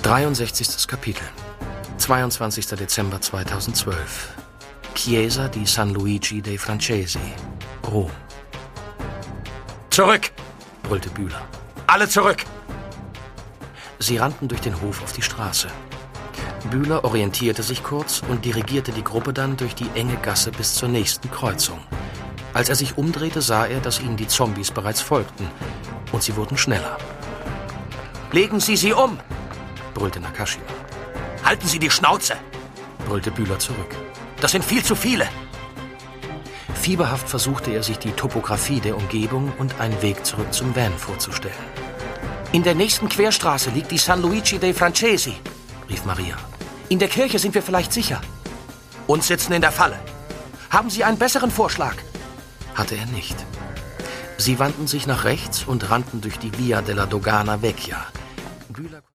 63. Kapitel. 22. Dezember 2012. Chiesa di San Luigi dei Francesi, Rom. Zurück! Brüllte Bühler. Alle zurück! Sie rannten durch den Hof auf die Straße. Bühler orientierte sich kurz und dirigierte die Gruppe dann durch die enge Gasse bis zur nächsten Kreuzung. Als er sich umdrehte, sah er, dass ihnen die Zombies bereits folgten, und sie wurden schneller. Legen Sie sie um! Brüllte Nakashima. Halten Sie die Schnauze! Brüllte Bühler zurück. Das sind viel zu viele! Fieberhaft versuchte er, sich die Topographie der Umgebung und einen Weg zurück zum Van vorzustellen. In der nächsten Querstraße liegt die San Luigi dei Francesi, rief Maria. In der Kirche sind wir vielleicht sicher. Und sitzen in der Falle. Haben Sie einen besseren Vorschlag? Hatte er nicht. Sie wandten sich nach rechts und rannten durch die Via della Dogana Vecchia. Bühler